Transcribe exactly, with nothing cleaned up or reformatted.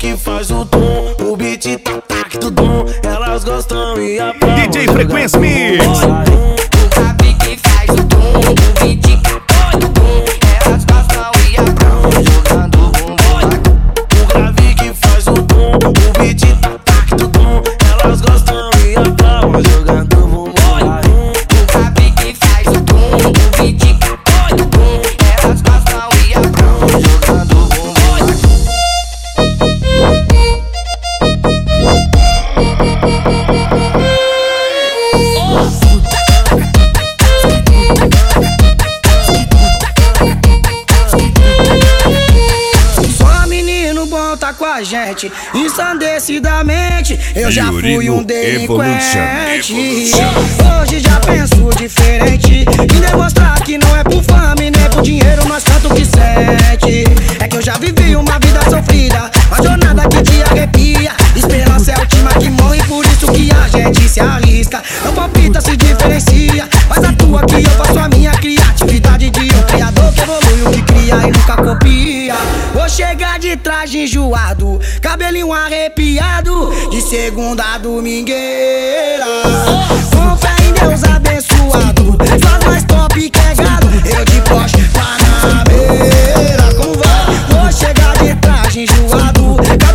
que faz o tom, o beat tá tac do dom. Elas gostam e aplaudem. D J Frequência Mix. O Gabi que faz o tom, o beat tá do dom. Elas gostam e aplaudem jogando bumbum. O Gabi que faz o tom, o beat tá tac do dom. Elas gostam e aplaudem jogando bumbum. O Gabi que faz o tom, o beat tá do dom. Elas gostam e aplaudem jogando bumbum. Tá com a gente, ensandecidamente. Eu já fui um delinquente. Hoje já penso diferente em demonstrar que não é por fama e nem por dinheiro nós tanto que sente. É que eu já vivi uma vida sofrida, uma jornada que te arrepia. Esperança é a última que morre, por isso que a gente se arrisca. Não palpita, se diferencia, faz a tua que eu faço a minha. Criatividade de um criador que evolui o que cria e nunca copia. Vou chegar de traje enjoado, cabelinho arrepiado, de segunda a domingueira. Com fé em Deus abençoado, faz mais top que é gado. Eu de Porsche, Panamera, como vai? Vou chegar de traje enjoado,